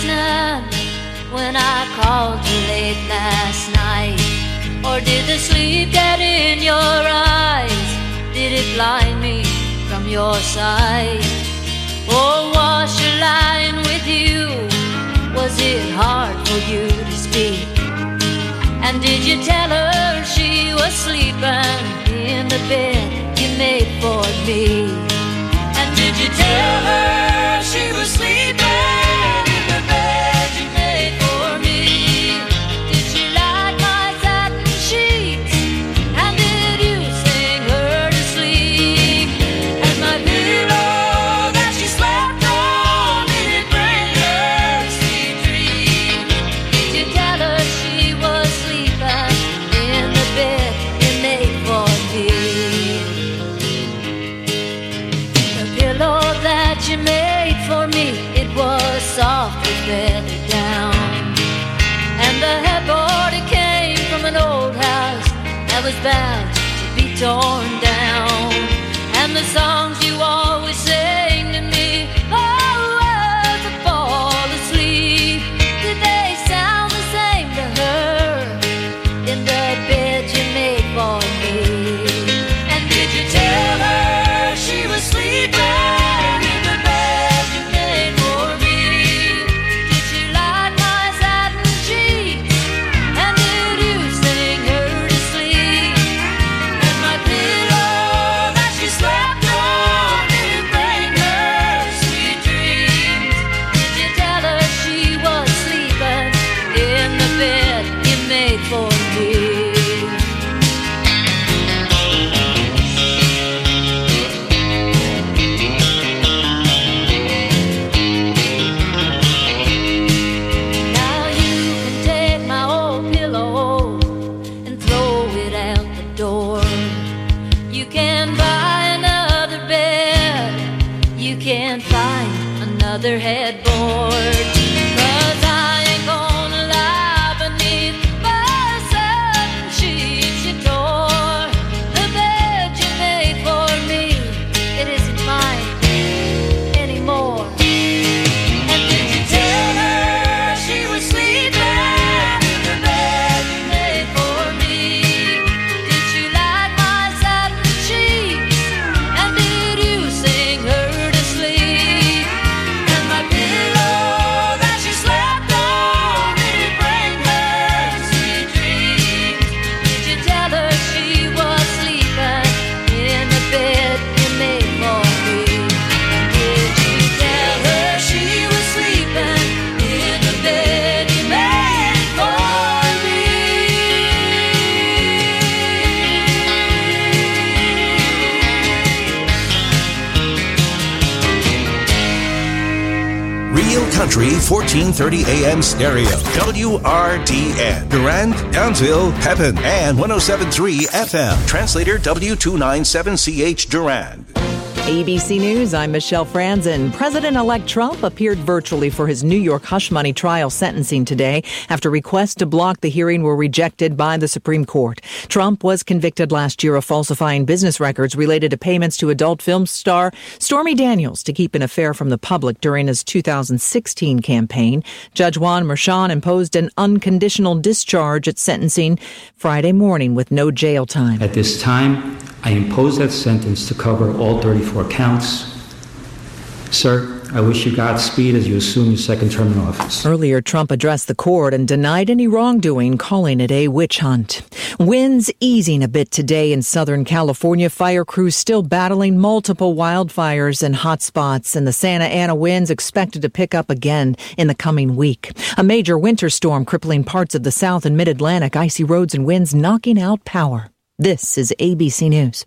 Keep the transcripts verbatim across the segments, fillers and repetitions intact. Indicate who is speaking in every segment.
Speaker 1: listening when I called you late last night? Or did the sleep get in your eyes? Did it blind me from your sight? Or was she lying with you? Was it hard for you to speak? And did you tell her she was sleeping in the bed you made for me? And did you tell her she was sleeping in the bed you made for me? Did she like my satin sheets? And did you sing her to sleep? And my pillow that she slept on, did it bring her sweet dreams? Did you tell her she was sleeping in the bed you made for me? The pillow that you made for me, it was soft with feather down. And the headboard, it came from an old house that was bound to be torn down. And the songs you always sang to me, oh, as I fall asleep, did they sound the same to her in the bed you made for me? And did you tell her she was sleeping in the bed you made for me? Did she like my satin sheets? And did you sing her to sleep? And my pillow that she slept on, did it bring her sweet dreams? Did you tell her she was sleeping in the bed you made for me? Now you can take my old pillow and throw it out the door. You can buy another bed. You can find another headboard. 'Cause I ain't gonna lie beneath my satin sheets you tore. The bed you made for me, it isn't mine anymore. And did you tell her she was sleeping in the bed you made for me? Did she like my satin sheets? And did you sing her to sleep? And my pillow that she slept on, did it bring her sweet dreams? Did you tell her she was sleeping in the bed you made for me? And did you tell her she was sleeping in the bed you made for me?
Speaker 2: Real Country fourteen thirty A M stereo. W R D N. Durand, Downsville, Pepin, and one oh seven point three F M. Translator W two ninety-seven C H Durand.
Speaker 3: A B C News, I'm Michelle Franzen. President-elect Trump appeared virtually for his New York hush money trial sentencing today after requests to block the hearing were rejected by the Supreme Court. Trump was convicted last year of falsifying business records related to payments to adult film star Stormy Daniels to keep an affair from the public during his two thousand sixteen campaign. Judge Juan Merchan imposed an unconditional discharge at sentencing Friday morning with no jail time.
Speaker 4: At this time, I impose that sentence to cover all thirty-four counts. Sir, I wish you Godspeed as you assume your second term in office.
Speaker 3: Earlier, Trump addressed the court and denied any wrongdoing, calling it a witch hunt. Winds easing a bit today in Southern California. Fire crews still battling multiple wildfires and hot spots, and the Santa Ana winds expected to pick up again in the coming week. A major winter storm crippling parts of the South and Mid-Atlantic. Icy roads and winds knocking out power. This is A B C News.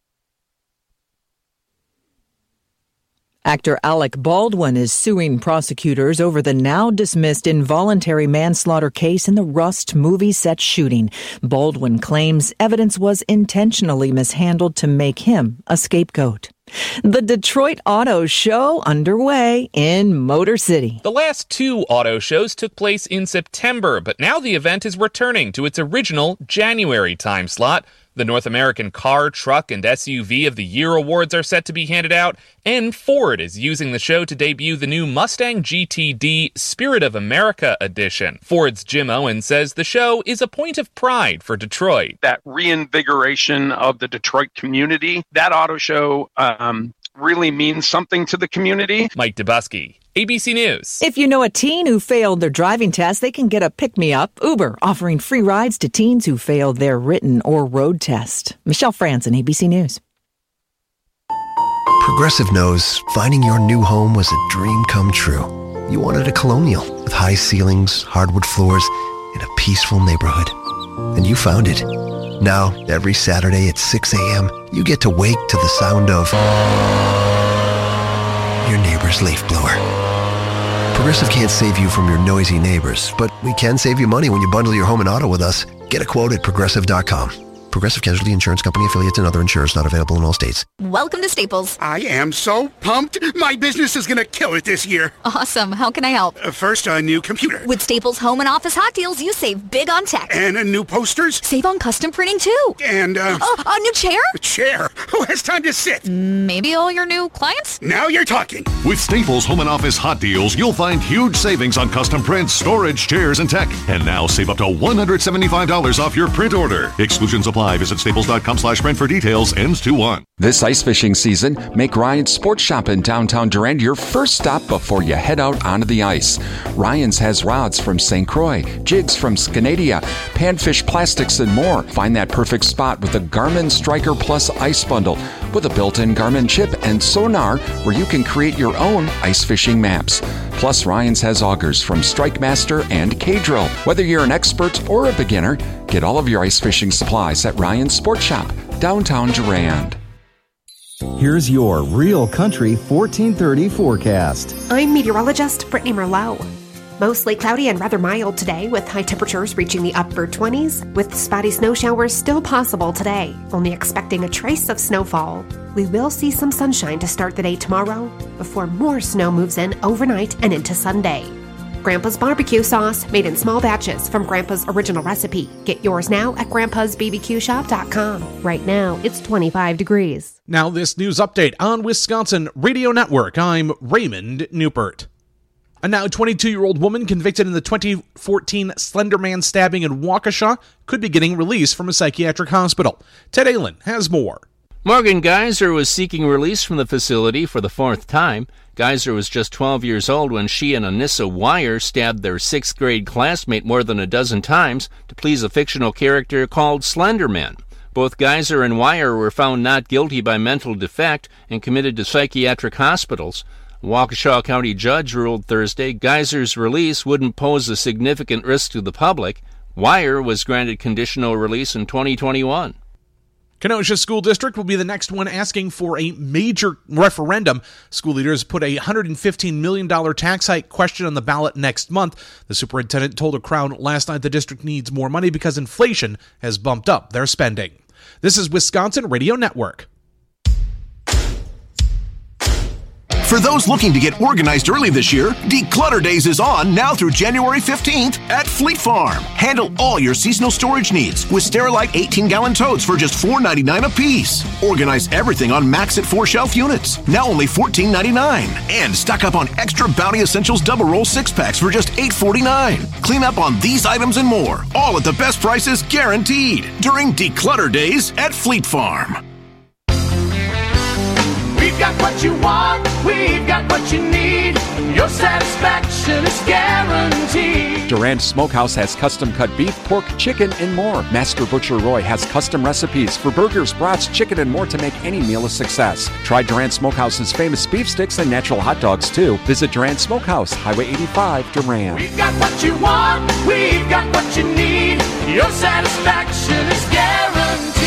Speaker 3: Actor Alec Baldwin is suing prosecutors over the now-dismissed involuntary manslaughter case in the Rust movie set shooting. Baldwin claims evidence was intentionally mishandled to make him a scapegoat. The Detroit Auto Show underway in Motor City.
Speaker 5: The last two auto shows took place in September, but now the event is returning to its original January time slot. The North American Car, Truck, and S U V of the Year awards are set to be handed out, and Ford is using the show to debut the new Mustang G T D Spirit of America edition. Ford's Jim Owens says the show is a point of pride for Detroit.
Speaker 6: That reinvigoration of the Detroit community, that auto show um, really means something to the community.
Speaker 5: Mike Dubusky, A B C News.
Speaker 3: If you know a teen who failed their driving test, they can get a pick-me-up. Uber offering free rides to teens who failed their written or road test. Michelle Franzen, A B C News.
Speaker 7: Progressive knows finding your new home was a dream come true. You wanted a Colonial with high ceilings, hardwood floors, and a peaceful neighborhood. And you found it. Now, every Saturday at six a.m., you get to wake to the sound of your neighbor's leaf blower. Progressive can't save you from your noisy neighbors, but we can save you money when you bundle your home and auto with us. Get a quote at Progressive dot com. Progressive Casualty Insurance Company, affiliates, and other insurers not available in all states.
Speaker 8: Welcome to Staples.
Speaker 9: I am so pumped. My business is going to kill it this year.
Speaker 8: Awesome. How can I help?
Speaker 9: Uh, first, a new computer.
Speaker 8: With Staples Home and Office Hot Deals, you save big on tech.
Speaker 9: And a new posters.
Speaker 8: Save on custom printing, too.
Speaker 9: And, uh...
Speaker 8: Oh, a new chair?
Speaker 9: A chair? Who has time to sit?
Speaker 8: Maybe all your new clients?
Speaker 9: Now you're talking.
Speaker 10: With Staples Home and Office Hot Deals, you'll find huge savings on custom prints, storage, chairs, and tech. And now save up to one hundred seventy-five dollars off your print order. Exclusions apply. Visit staples dot com slash print for details. Ends two one.
Speaker 11: This ice fishing season, make Ryan's Sports Shop in downtown Durand your first stop before you head out onto the ice. Ryan's has rods from Saint Croix, jigs from Scanadia, panfish plastics, and more. Find that perfect spot with the Garmin Striker Plus Ice Bundle with a built-in Garmin chip and sonar where you can create your own ice fishing maps. Plus, Ryan's has augers from Strike Master and K-Drill. Whether you're an expert or a beginner, get all of your ice fishing supplies at Ryan's Sports Shop, downtown Durand.
Speaker 12: Here's your Real Country fourteen thirty forecast.
Speaker 13: I'm meteorologist Brittany Merlot. Mostly cloudy and rather mild today, with high temperatures reaching the upper twenties, with spotty snow showers still possible today, only expecting a trace of snowfall. We will see some sunshine to start the day tomorrow, before more snow moves in overnight and into Sunday. Grandpa's barbecue sauce, made in small batches from Grandpa's original recipe. Get yours now at grandpas b b q shop dot com. Right now, it's twenty-five degrees.
Speaker 14: Now this news update on Wisconsin Radio Network. I'm Raymond Newpert. A now twenty-two-year-old woman convicted in the twenty fourteen Slenderman stabbing in Waukesha could be getting released from a psychiatric hospital. Ted Allen has more.
Speaker 15: Morgan Geyser was seeking release from the facility for the fourth time. Geyser was just twelve years old when she and Anissa Wire stabbed their sixth-grade classmate more than a dozen times to please a fictional character called Slenderman. Both Geyser and Wire were found not guilty by mental defect and committed to psychiatric hospitals. A Waukesha County judge ruled Thursday Geyser's release wouldn't pose a significant risk to the public. Wire was granted conditional release in twenty twenty-one.
Speaker 14: Kenosha School District will be the next one asking for a major referendum. School leaders put a one hundred fifteen million dollars tax hike question on the ballot next month. The superintendent told a crowd last night the district needs more money because inflation has bumped up their spending. This is Wisconsin Radio Network.
Speaker 2: For those looking to get organized early this year, Declutter Days is on now through January fifteenth at Fleet Farm. Handle all your seasonal storage needs with Sterilite eighteen-gallon totes for just four ninety-nine a piece. Organize everything on Maxit four-shelf units, now only fourteen ninety-nine. And stock up on Extra Bounty Essentials Double Roll six-packs for just eight forty-nine. Clean up on these items and more, all at the best prices guaranteed during Declutter Days at Fleet Farm.
Speaker 16: We've got what you want, we've got what you need. Your satisfaction is guaranteed.
Speaker 17: Durand Smokehouse has custom-cut beef, pork, chicken, and more. Master Butcher Roy has custom recipes for burgers, brats, chicken, and more to make any meal a success. Try Durand Smokehouse's famous beef sticks and natural hot dogs, too. Visit Durand Smokehouse, Highway eighty-five, Durand.
Speaker 16: We've got what you want, we've got what you need. Your satisfaction is guaranteed.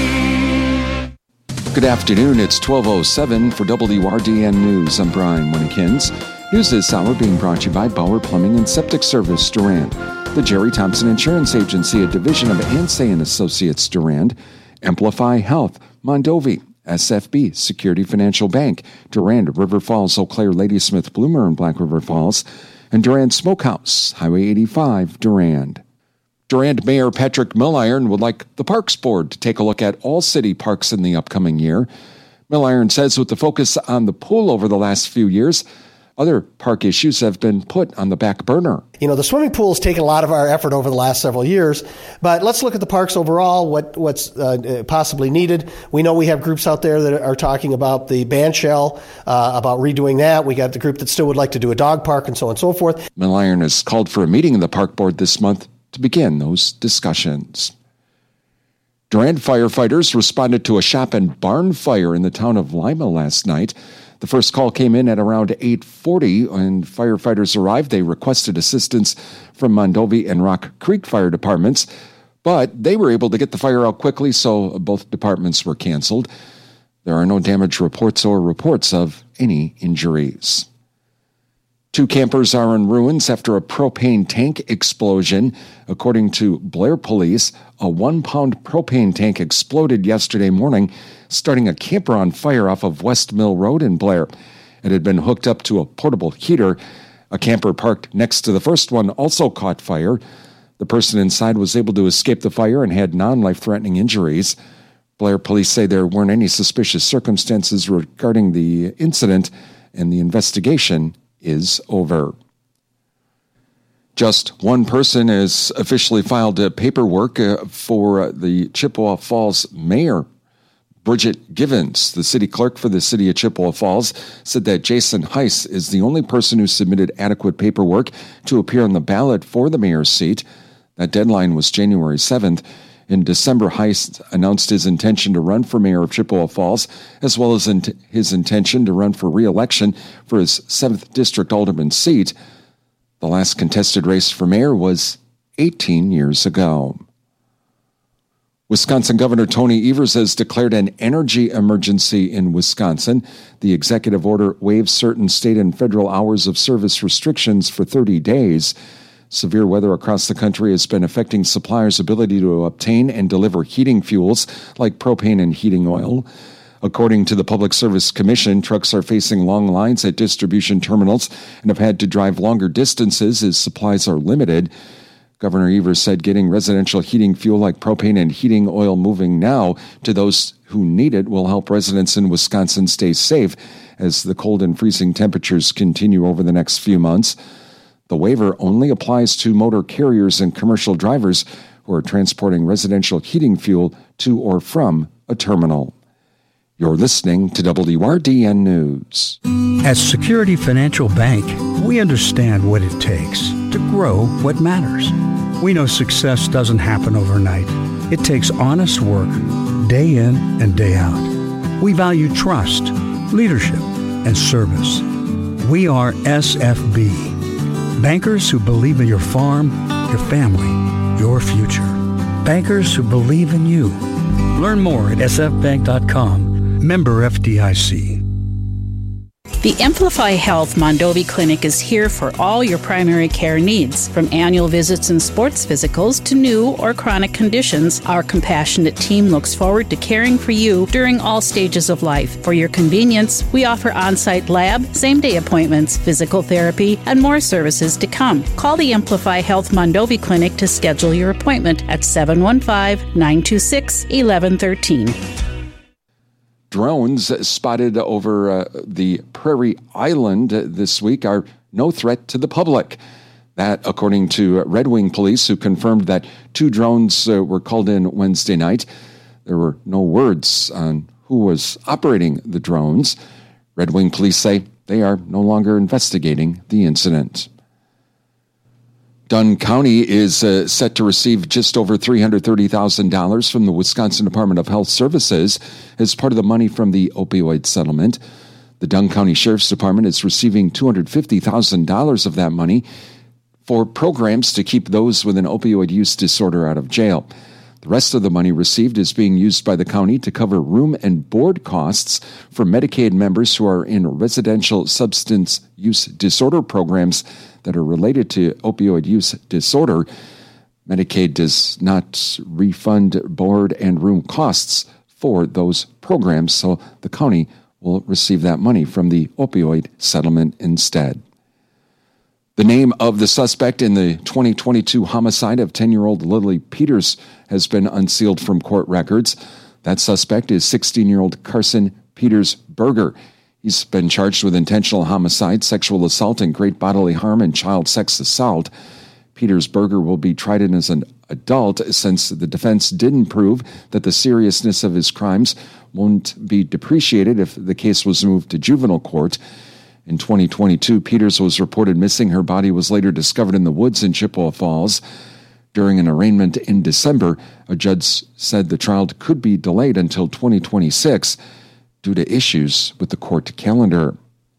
Speaker 11: Good afternoon, it's twelve oh seven for W R D N News. I'm Brian Winnekins. News this hour being brought to you by Bauer Plumbing and Septic Service, Durand. The Jerry Thompson Insurance Agency, a division of Ansay and Associates, Durand. Amplify Health, Mondovi. S F B, Security Financial Bank. Durand, River Falls, Eau Claire, Ladysmith, Bloomer, and Black River Falls. And Durand Smokehouse, Highway eighty-five, Durand.
Speaker 17: Durand Mayor Patrick Milliron would like the Parks Board to take a look at all city parks in the upcoming year. Milliron says with the focus on the pool over the last few years, other park issues have been put on the back burner.
Speaker 18: You know, the swimming pool's taken a lot of our effort over the last several years, but let's look at the parks overall, what what's uh, possibly needed. We know we have groups out there that are talking about the band shell, uh, about redoing that. We got the group that still would like to do a dog park and so on and so forth.
Speaker 17: Milliron has called for a meeting of the park board this month to begin those discussions. Durand firefighters responded to a shop and barn fire in the town of Lima last night. The first call came in at around eight forty. When firefighters arrived, they requested assistance from Mondovi and Rock Creek fire departments, but they were able to get the fire out quickly, so both departments were canceled. There are no damage reports or reports of any injuries. Two campers are in ruins after a propane tank explosion. According to Blair Police, a one-pound propane tank exploded yesterday morning, starting a camper on fire off of West Mill Road in Blair. It had been hooked up to a portable heater. A camper parked next to the first one also caught fire. The person inside was able to escape the fire and had non-life-threatening injuries. Blair Police say there weren't any suspicious circumstances regarding the incident, and the investigation is over. Just one person has officially filed uh, paperwork uh, for uh, the Chippewa Falls mayor. Bridget Givens, the city clerk for the city of Chippewa Falls, said that Jason Heiss is the only person who submitted adequate paperwork to appear on the ballot for the mayor's seat. That deadline was January seventh. In December, Heiss announced his intention to run for mayor of Chippewa Falls, as well as in t- his intention to run for re-election for his seventh District Alderman seat. The last contested race for mayor was eighteen years ago. Wisconsin Governor Tony Evers has declared an energy emergency in Wisconsin. The executive order waives certain state and federal hours of service restrictions for thirty days. Severe weather across the country has been affecting suppliers' ability to obtain and deliver heating fuels like propane and heating oil. According to the Public Service Commission, trucks are facing long lines at distribution terminals and have had to drive longer distances as supplies are limited. Governor Evers said getting residential heating fuel like propane and heating oil moving now to those who need it will help residents in Wisconsin stay safe as the cold and freezing temperatures continue over the next few months. The waiver only applies to motor carriers and commercial drivers who are transporting residential heating fuel to or from a terminal. You're listening to W R D N News.
Speaker 19: At Security Financial Bank, we understand what it takes to grow what matters. We know success doesn't happen overnight. It takes honest work, day in and day out. We value trust, leadership, and service. We are S F B. Bankers who believe in your farm, your family, your future. Bankers who believe in you. Learn more at s f bank dot com. Member F D I C.
Speaker 20: The Amplify Health Mondovi Clinic is here for all your primary care needs. From annual visits and sports physicals to new or chronic conditions, our compassionate team looks forward to caring for you during all stages of life. For your convenience, we offer on-site lab, same-day appointments, physical therapy, and more services to come. Call the Amplify Health Mondovi Clinic to schedule your appointment at seven one five, nine two six, one one one three.
Speaker 17: Drones spotted over uh, the Prairie Island this week are no threat to the public. That, according to Red Wing Police, who confirmed that two drones uh, were called in Wednesday night. There were no words on who was operating the drones. Red Wing Police say they are no longer investigating the incident. Dunn County is uh, set to receive just over three hundred thirty thousand dollars from the Wisconsin Department of Health Services as part of the money from the opioid settlement. The Dunn County Sheriff's Department is receiving two hundred fifty thousand dollars of that money for programs to keep those with an opioid use disorder out of jail. The rest of the money received is being used by the county to cover room and board costs for Medicaid members who are in residential substance use disorder programs that are related to opioid use disorder. Medicaid does not refund board and room costs for those programs, so the county will receive that money from the opioid settlement instead. The name of the suspect in the twenty twenty-two homicide of ten-year-old Lily Peters has been unsealed from court records. That suspect is sixteen-year-old Carson Peters Berger. He's been charged with intentional homicide, sexual assault, and great bodily harm and child sex assault. Peters Berger will be tried as an adult since the defense didn't prove that the seriousness of his crimes won't be depreciated if the case was moved to juvenile court. In twenty twenty-two, Peters was reported missing. Her body was later discovered in the woods in Chippewa Falls. During an arraignment in December, a judge said the trial could be delayed until twenty twenty-six due to issues with the court calendar.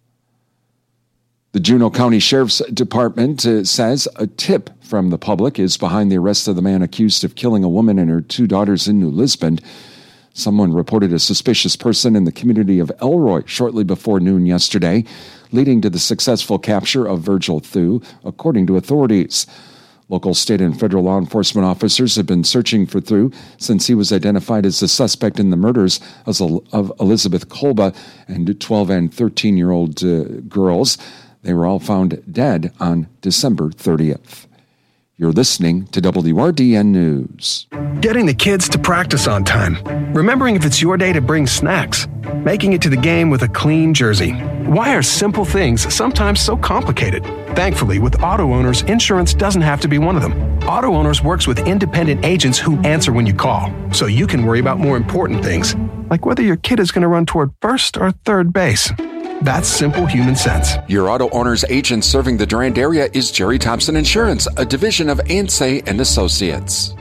Speaker 17: The Juneau County Sheriff's Department uh, says a tip from the public is behind the arrest of the man accused of killing a woman and her two daughters in New Lisbon. Someone reported a suspicious person in the community of Elroy shortly before noon yesterday, leading to the successful capture of Virgil Thew, according to authorities. Local, state, and federal law enforcement officers have been searching for Thew since he was identified as the suspect in the murders of Elizabeth Kolba and twelve and thirteen-year-old uh, girls. They were all found dead on December thirtieth. You're listening to W R D N News.
Speaker 21: Getting the kids to practice on time. Remembering if it's your day to bring snacks. Making it to the game with a clean jersey. Why are simple things sometimes so complicated? Thankfully, with Auto Owners, insurance doesn't have to be one of them. Auto Owners works with independent agents who answer when you call, so you can worry about more important things, like whether your kid is going to run toward first or third base. That's simple human sense.
Speaker 17: Your Auto Owner's agent serving the Durand area is Jerry Thompson Insurance, a division of Ansay and Associates.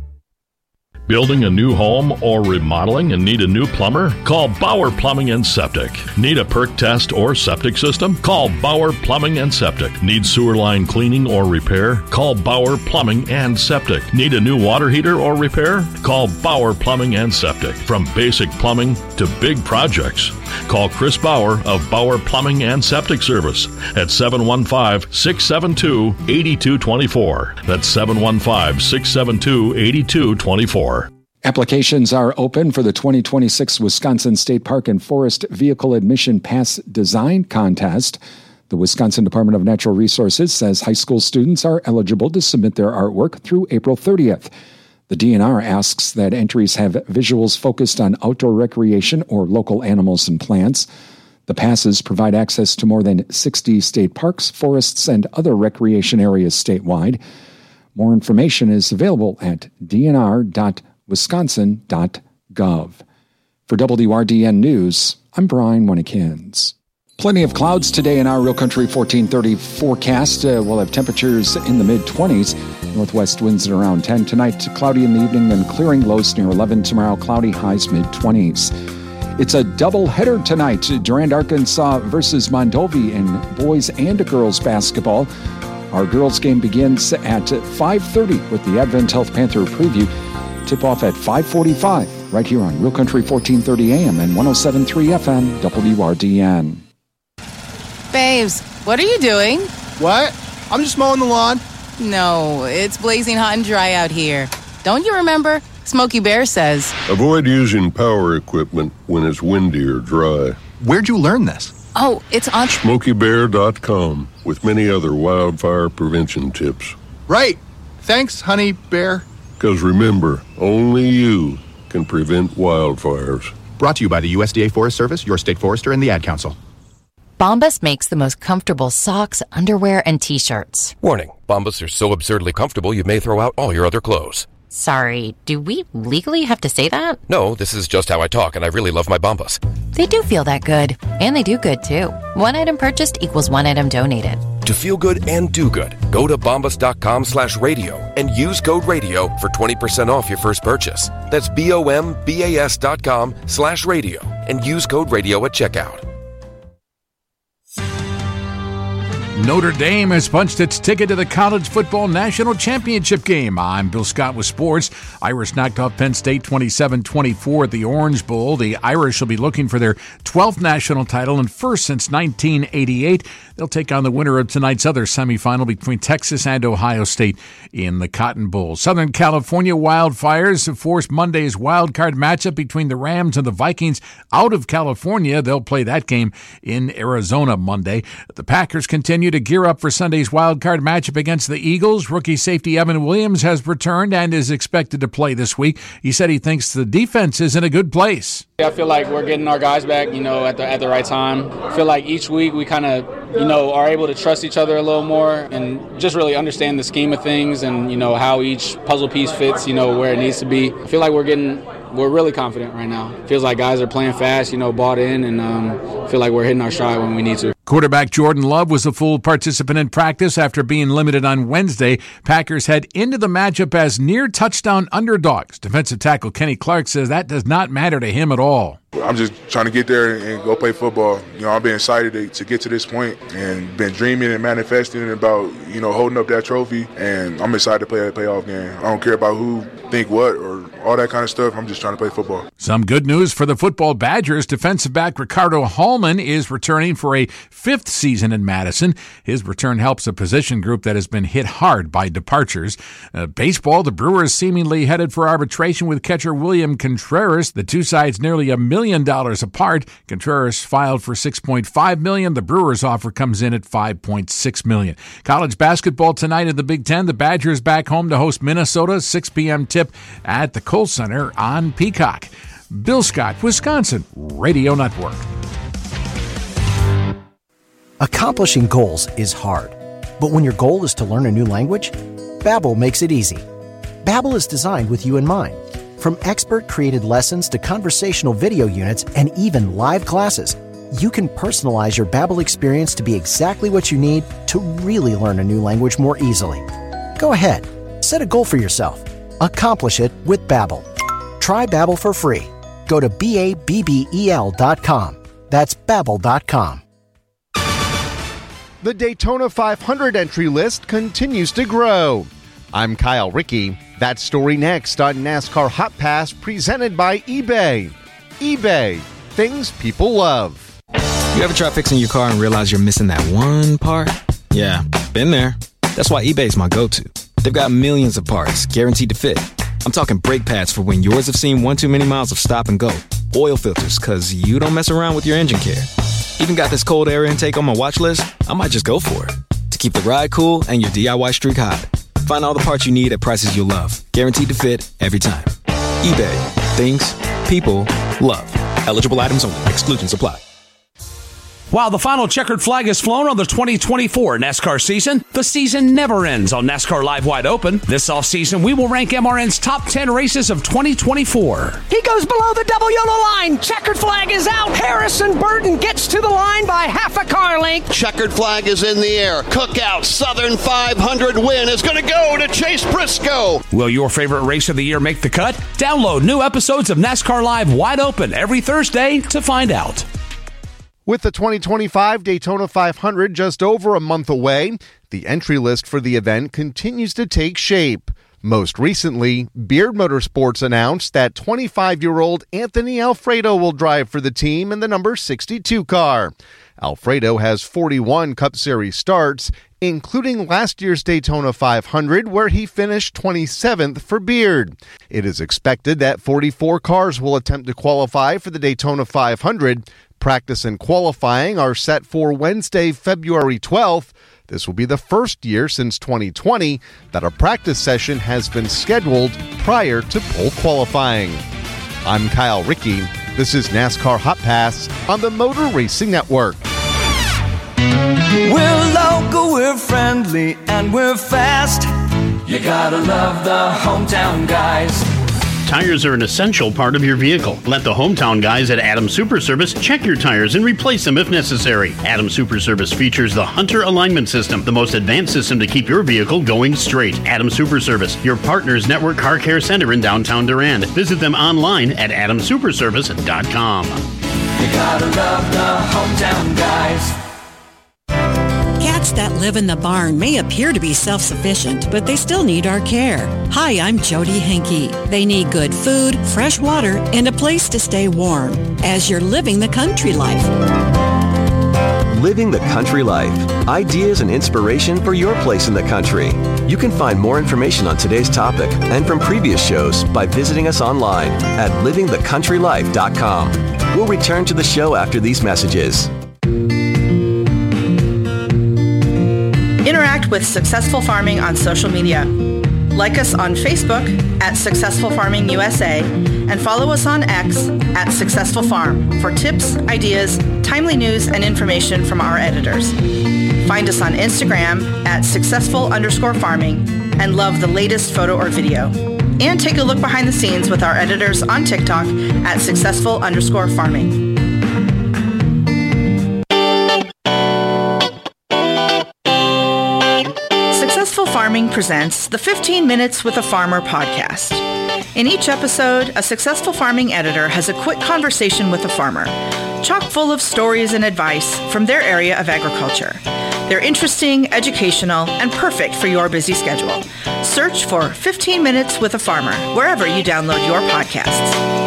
Speaker 22: Building a new home or remodeling and need a new plumber? Call Bauer Plumbing and Septic. Need a perk test or septic system? Call Bauer Plumbing and Septic. Need sewer line cleaning or repair? Call Bauer Plumbing and Septic. Need a new water heater or repair? Call Bauer Plumbing and Septic. From basic plumbing to big projects. Call Chris Bauer of Bauer Plumbing and Septic Service at seven one five, six seven two, eight two two four. That's seven one five, six seven two, eight two two four.
Speaker 17: Applications are open for the twenty twenty-six Wisconsin State Park and Forest Vehicle Admission Pass Design Contest. The Wisconsin Department of Natural Resources says high school students are eligible to submit their artwork through April thirtieth. The D N R asks that entries have visuals focused on outdoor recreation or local animals and plants. The passes provide access to more than sixty state parks, forests, and other recreation areas statewide. More information is available at d n r dot wisconsin dot gov. For W R D N News, I'm Brian Winnikins. Plenty of clouds today in our Real Country fourteen thirty forecast. Uh, we'll have temperatures in the mid-twenties. Northwest winds at around ten. Tonight, cloudy in the evening, then clearing, lows near eleven. Tomorrow, cloudy, highs mid-twenties. It's a double-header tonight. Durand, Arkansas versus Mondovi in boys and girls basketball. Our girls game begins at five thirty with the Advent Health Panther preview. Tip-off at five forty-five right here on Real Country fourteen thirty A M and one oh seven point three F M W R D N.
Speaker 23: Babes, what are you doing?
Speaker 24: What? I'm just mowing the lawn.
Speaker 23: No, it's blazing hot and dry out here. Don't you remember? Smokey Bear says,
Speaker 25: avoid using power equipment when it's windy or dry.
Speaker 24: Where'd you learn this?
Speaker 23: Oh, it's on
Speaker 25: smokey bear dot com with many other wildfire prevention tips.
Speaker 24: Right. Thanks, honey bear.
Speaker 25: Because remember, only you can prevent wildfires.
Speaker 24: Brought to you by the U S D A Forest Service, your state forester, and the Ad Council.
Speaker 26: Bombas makes the most comfortable socks, underwear, and T-shirts.
Speaker 27: Warning, Bombas are so absurdly comfortable you may throw out all your other clothes.
Speaker 26: Sorry, do we legally have to say that?
Speaker 27: No, this is just how I talk, and I really love my Bombas.
Speaker 26: They do feel that good. And they do good, too. One item purchased equals one item donated.
Speaker 27: To feel good and do good, go to bombas.com slash radio and use code radio for twenty percent off your first purchase. That's B-O-M-B-A-S dot com slash radio and use code radio at checkout.
Speaker 28: Notre Dame has punched its ticket to the College Football National Championship game. I'm Bill Scott with sports. Irish knocked off Penn State twenty-seven twenty-four at the Orange Bowl. The Irish will be looking for their twelfth national title and first since nineteen eighty-eight. They'll take on the winner of tonight's other semifinal between Texas and Ohio State in the Cotton Bowl. Southern California wildfires have forced Monday's wild card matchup between the Rams and the Vikings out of California. They'll play that game in Arizona Monday. The Packers continue continue to gear up for Sunday's wild card matchup against the Eagles. Rookie safety Evan Williams has returned and is expected to play this week. He said he thinks the defense is in a good place.
Speaker 1: I feel like we're getting our guys back, you know, at the at the right time. I feel like each week we kind of, you know, are able to trust each other a little more and just really understand the scheme of things and, you know, how each puzzle piece fits, you know, where it needs to be. I feel like we're getting, we're really confident right now. It feels like guys are playing fast, you know, bought in, and um, feel like we're hitting our stride when we need to.
Speaker 28: Quarterback Jordan Love was a full participant in practice after being limited on Wednesday. Packers head into the matchup as near touchdown underdogs. Defensive tackle Kenny Clark says that does not matter to him at all.
Speaker 3: I'm just trying to get there and go play football. You know, I've been excited to, to get to this point and been dreaming and manifesting about, you know, holding up that trophy. And I'm excited to play that playoff game. I don't care about who think what or all that kind of stuff. I'm just trying to play football.
Speaker 28: Some good news for the football Badgers. Defensive back Ricardo Hallman is returning for a fifth season in Madison. His return helps a position group that has been hit hard by departures. Uh, baseball, the Brewers seemingly headed for arbitration with catcher William Contreras. The two sides nearly a million dollars apart. Contreras filed for six point five million dollars. The Brewers offer comes in at five point six million dollars. College basketball tonight in the Big Ten. The Badgers back home to host Minnesota. six p.m. tip at the Kohl Center on Peacock. Bill Scott, Wisconsin Radio Network.
Speaker 4: Accomplishing goals is hard, but when your goal is to learn a new language, Babbel makes it easy. Babbel is designed with you in mind. From expert-created lessons to conversational video units and even live classes, you can personalize your Babbel experience to be exactly what you need to really learn a new language more easily. Go ahead, set a goal for yourself. Accomplish it with Babbel. Try Babbel for free. Go to B A B B E L dot com. That's Babbel dot com.
Speaker 5: The Daytona five hundred entry list continues to grow. I'm Kyle Rickey. That story next on NASCAR Hot Pass presented by eBay. eBay, things people love.
Speaker 6: You ever try fixing your car and realize you're missing that one part? Yeah, been there. That's why eBay's my go-to. They've got millions of parts guaranteed to fit. I'm talking brake pads for when yours have seen one too many miles of stop and go. Oil filters, cause you don't mess around with your engine care. Even got this cold air intake on my watch list. I might just go for it. To keep the ride cool and your D I Y streak hot. Find all the parts you need at prices you'll love. Guaranteed to fit every time. eBay. Things people love. Eligible items only. Exclusions apply.
Speaker 7: While the final checkered flag is flown on the twenty twenty-four NASCAR season, the season never ends on NASCAR Live Wide Open. This offseason, we will rank M R N's top ten races of twenty twenty-four.
Speaker 8: He goes below the double yellow line. Checkered flag is out. Harrison Burton gets to the line by half a car length.
Speaker 9: Checkered flag is in the air. Cookout Southern five hundred win is going to go to Chase Briscoe.
Speaker 7: Will your favorite race of the year make the cut? Download new episodes of NASCAR Live Wide Open every Thursday to find out.
Speaker 5: With the twenty twenty-five Daytona five hundred just over a month away, the entry list for the event continues to take shape. Most recently, Beard Motorsports announced that twenty-five-year-old Anthony Alfredo will drive for the team in the number sixty-two car. Alfredo has forty-one Cup Series starts, including last year's Daytona five hundred, where he finished twenty-seventh for Beard. It is expected that forty-four cars will attempt to qualify for the Daytona five hundred. Practice and qualifying are set for Wednesday, February twelfth. This will be the first year since twenty twenty that a practice session has been scheduled prior to pole qualifying. I'm Kyle Rickey. This is NASCAR Hot Pass on the Motor Racing Network.
Speaker 29: We're local, we're friendly, and we're fast. You gotta love the hometown guys.
Speaker 30: Tires are an essential part of your vehicle. Let the hometown guys at Adams Super Service check your tires and replace them if necessary. Adams Super Service features the Hunter Alignment System, the most advanced system to keep your vehicle going straight. Adams Super Service, your partner's network car care center in downtown Durand. Visit them online at adams super service dot com.
Speaker 29: You gotta love the hometown guys.
Speaker 31: Cats that live in the barn may appear to be self-sufficient, but they still need our care. Hi, I'm Jody Henke. They need good food, fresh water, and a place to stay warm as you're living the country life.
Speaker 32: Living the country life. Ideas and inspiration for your place in the country. You can find more information on today's topic and from previous shows by visiting us online at living the country life dot com. We'll return to the show after these messages.
Speaker 2: Connect with Successful Farming on social media. Like us on Facebook at Successful Farming U S A and follow us on X at Successful Farm for tips, ideas, timely news, and information from our editors. Find us on Instagram at successful underscore farming and love the latest photo or video. And take a look behind the scenes with our editors on TikTok at successful underscore farming. Successful Farming presents the fifteen minutes with a Farmer podcast. In each episode, a Successful Farming editor has a quick conversation with a farmer, chock full of stories and advice from their area of agriculture. They're interesting, educational, and perfect for your busy schedule. Search for fifteen minutes with a Farmer wherever you download your podcasts.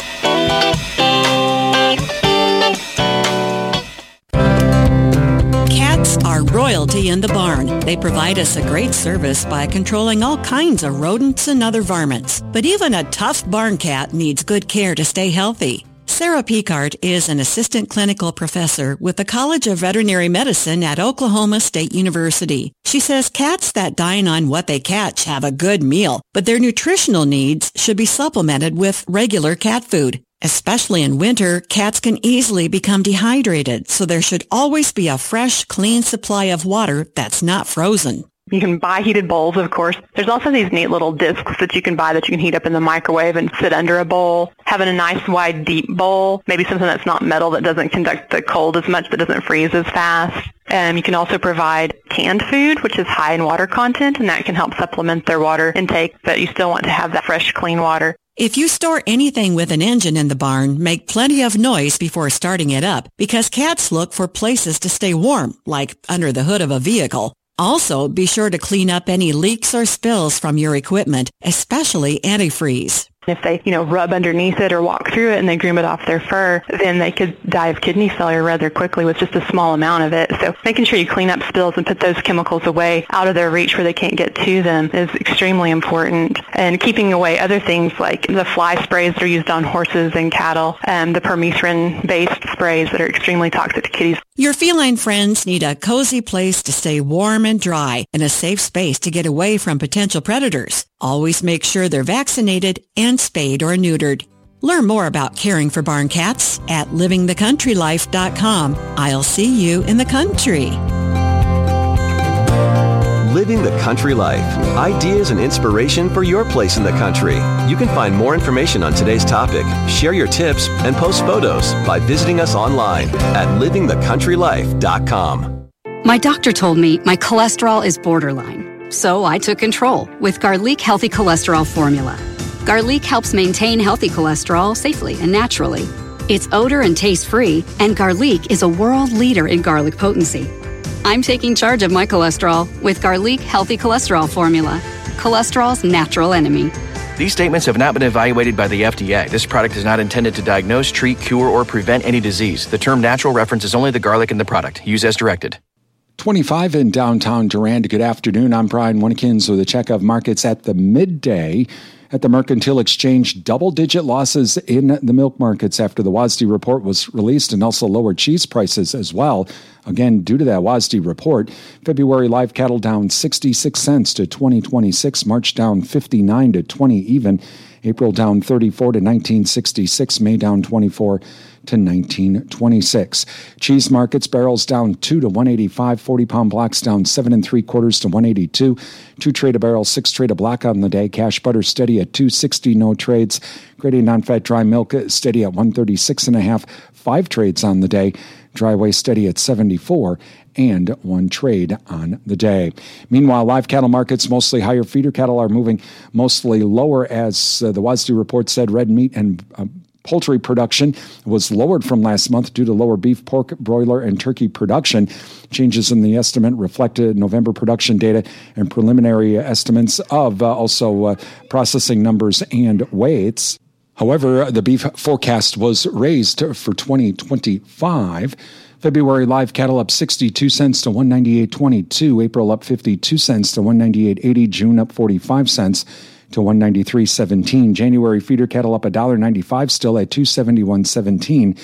Speaker 31: Cats are royalty in the barn. They provide us a great service by controlling all kinds of rodents and other varmints. But even a tough barn cat needs good care to stay healthy. Sarah Picard is an assistant clinical professor with the College of Veterinary Medicine at Oklahoma State University. She says cats that dine on what they catch have a good meal, but their nutritional needs should be supplemented with regular cat food. Especially in winter, cats can easily become dehydrated, so there should always be a fresh, clean supply of water that's not frozen.
Speaker 10: You can buy heated bowls, of course. There's also these neat little discs that you can buy that you can heat up in the microwave and sit under a bowl. Having a nice, wide, deep bowl, maybe something that's not metal that doesn't conduct the cold as much, that doesn't freeze as fast. Um, you can also provide canned food, which is high in water content, and that can help supplement their water intake, but you still want to have that fresh, clean water.
Speaker 31: If you store anything with an engine in the barn, make plenty of noise before starting it up, because cats look for places to stay warm, like under the hood of a vehicle. Also, be sure to clean up any leaks or spills from your equipment, especially antifreeze.
Speaker 10: If they, you know, rub underneath it or walk through it and they groom it off their fur, then they could die of kidney failure rather quickly with just a small amount of it. So making sure you clean up spills and put those chemicals away out of their reach where they can't get to them is extremely important. And keeping away other things like the fly sprays that are used on horses and cattle, and the permethrin-based sprays that are extremely toxic to kitties.
Speaker 31: Your feline friends need a cozy place to stay warm and dry and a safe space to get away from potential predators. Always make sure they're vaccinated and spayed or neutered. Learn more about caring for barn cats at living the country life dot com. I'll see you in the country.
Speaker 32: Living the Country Life. Ideas and inspiration for your place in the country. You can find more information on today's topic, share your tips, and post photos by visiting us online at living the country life dot com.
Speaker 11: My doctor told me my cholesterol is borderline, so I took control with Garlic Healthy Cholesterol Formula. Garlic helps maintain healthy cholesterol safely and naturally. It's odor and taste-free, and Garlic is a world leader in garlic potency. I'm taking charge of my cholesterol with Garlic Healthy Cholesterol Formula, cholesterol's natural enemy.
Speaker 12: These statements have not been evaluated by the F D A. This product is not intended to diagnose, treat, cure, or prevent any disease. The term natural references only the garlic in the product. Use as directed.
Speaker 13: twenty-five in downtown Durand. Good afternoon. I'm Brian Winnikins with a check of markets at the midday. At the Mercantile Exchange, double-digit losses in the milk markets after the W A S D report was released, and also lower cheese prices as well. Again, due to that W A S D report, February live cattle down sixty-six cents to twenty twenty-six, March down fifty-nine to twenty even, April down thirty-four to nineteen sixty-six, May down twenty-four to nineteen twenty-six. Cheese markets, barrels down two to one eighty-five, forty-pound blocks down seven and three quarters to one eighty-two, two trade a barrel, six trade a block on the day. Cash butter steady at two sixty, no trades. Grade A non-fat dry milk steady at one thirty-six and a half, five trades on the day. Dry whey steady at seventy-four and one trade on the day. Meanwhile, live cattle markets mostly higher. Feeder cattle are moving mostly lower, as uh, the W A S D report said. Red meat and uh, poultry production was lowered from last month due to lower beef, pork, broiler, and turkey production. Changes in the estimate reflected November production data and preliminary estimates of uh, also uh, processing numbers and weights. However, the beef forecast was raised for twenty twenty-five. February live cattle up sixty-two cents to one ninety-eight twenty-two. April up fifty-two cents to one ninety-eight eighty. June up forty-five cents to one ninety-three seventeen. January feeder cattle up one ninety-five still at two seventy-one seventeen.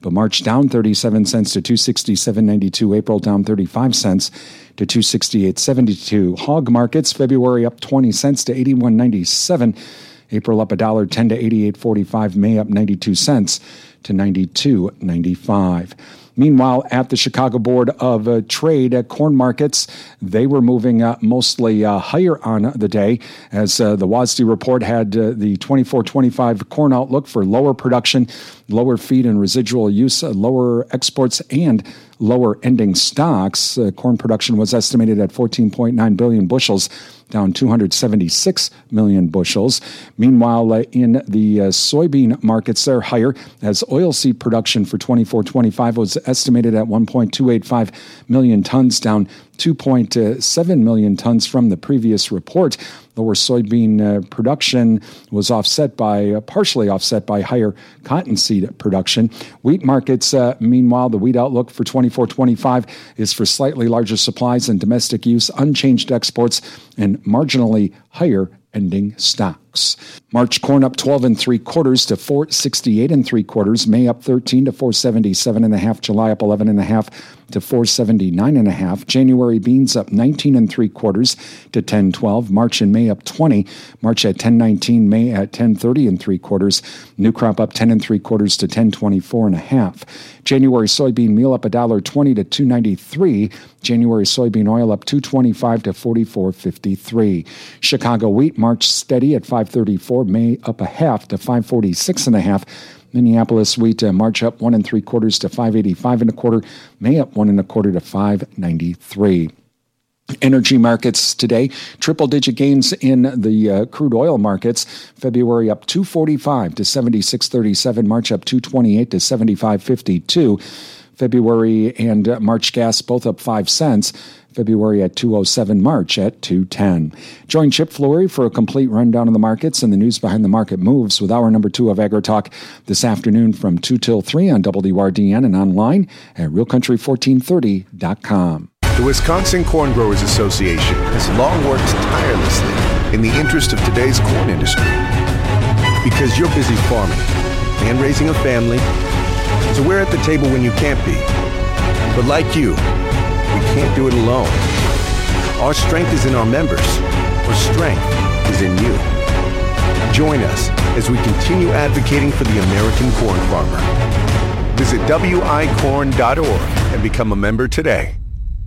Speaker 13: but March down thirty-seven cents to two sixty-seven ninety-two. April down thirty-five cents to two sixty-eight seventy-two. Hog markets, February up twenty cents to eighty-one ninety-seven. April up one dollar ten to eighty-eight forty-five. May up ninety-two cents to ninety-two ninety-five. Meanwhile, at the Chicago Board of uh, Trade, uh, corn markets, they were moving uh, mostly uh, higher on the day as uh, the W A S D report had uh, the twenty-four twenty-five corn outlook for lower production, lower feed and residual use, uh, lower exports, and lower ending stocks. Uh, corn production was estimated at fourteen point nine billion bushels, down two hundred seventy-six million bushels. Meanwhile, uh, in the uh, soybean markets, they're higher as oilseed production for twenty-four twenty-five was estimated at one point two eight five million tons, down two point seven million tons from the previous report. Lower soybean uh, production was offset by, uh, partially offset by higher cottonseed production. Wheat markets, uh, meanwhile, the wheat outlook for twenty-four twenty-five is for slightly larger supplies and domestic use, unchanged exports, and marginally higher ending stocks. March corn up twelve and three quarters to four sixty-eight and three quarters. May up thirteen to four seventy-seven and a half. July up eleven and a half to four seventy-nine and a half. January beans up nineteen and three quarters to ten twelve. March and May up twenty. March at ten nineteen. May at ten thirty and three quarters. New crop up ten and three quarters to ten twenty-four and a half. January soybean meal up one dollar twenty to two ninety-three. January soybean oil up two twenty-five to forty-four fifty-three. Chicago wheat March steady at five thirty-four. May up a half to five forty-six and a half. Minneapolis wheat uh, March up one and three quarters to five eighty-five and a quarter. May up one and a quarter to five ninety-three. Energy markets today, triple-digit gains in the uh, crude oil markets. February up two forty-five to seventy-six thirty-seven. March up two twenty-eight to seventy-five fifty-two. February and uh, March gas both up five cents. February at two oh seven, March at two ten. Join Chip Flory for a complete rundown of the markets and the news behind the market moves with hour number two of AgriTalk this afternoon from two till three on W D R D N and online at real country fourteen thirty dot com.
Speaker 14: The Wisconsin Corn Growers Association has long worked tirelessly in the interest of today's corn industry. Because you're busy farming and raising a family, so we're at the table when you can't be. But like you, we can't do it alone. Our strength is in our members. Our strength is in you. Join us as we continue advocating for the American corn farmer. Visit W I corn dot org and become a member today.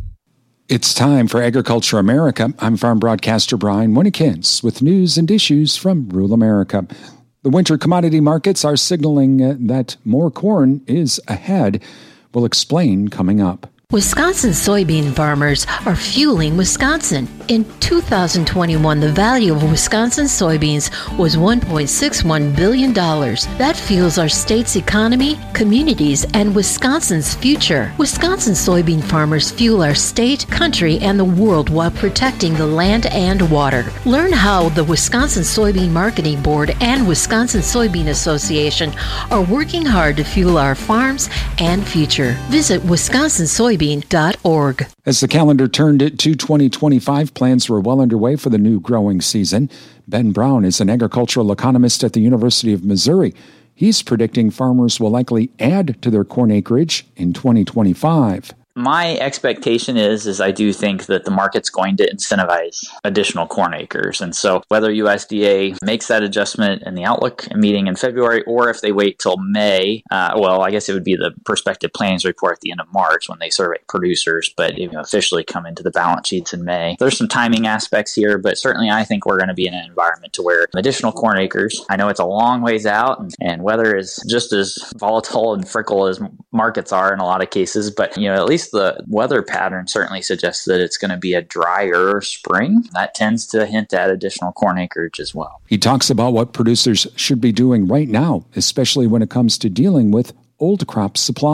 Speaker 13: It's time for Agriculture America. I'm farm broadcaster Brian Winnekins with news and issues from rural America. The winter commodity markets are signaling uh, that more corn is ahead. We'll explain coming up.
Speaker 15: Wisconsin soybean farmers are fueling Wisconsin. In two thousand twenty-one, the value of Wisconsin soybeans was one point six one billion dollars. That fuels our state's economy, communities, and Wisconsin's future. Wisconsin soybean farmers fuel our state, country, and the world while protecting the land and water. Learn how the Wisconsin Soybean Marketing Board and Wisconsin Soybean Association are working hard to fuel our farms and future. Visit Wisconsin Soybean dot org.
Speaker 13: As the calendar turned to twenty twenty-five, plans were well underway for the new growing season. Ben Brown is an agricultural economist at the University of Missouri. He's predicting farmers will likely add to their corn acreage in twenty twenty-five.
Speaker 16: My expectation is, is I do think that the market's going to incentivize additional corn acres. And so whether U S D A makes that adjustment in the outlook meeting in February, or if they wait till May, uh, well, I guess it would be the prospective plannings report at the end of March when they survey producers, but you know, officially come into the balance sheets in May. There's some timing aspects here, but certainly I think we're going to be in an environment to where additional corn acres, I know it's a long ways out, and, and weather is just as volatile and fickle as markets are in a lot of cases, but you know, at least the weather pattern certainly suggests that it's going to be a drier spring. That tends to hint at additional corn acreage as well.
Speaker 13: He talks about what producers should be doing right now, especially when it comes to dealing with old crop supply.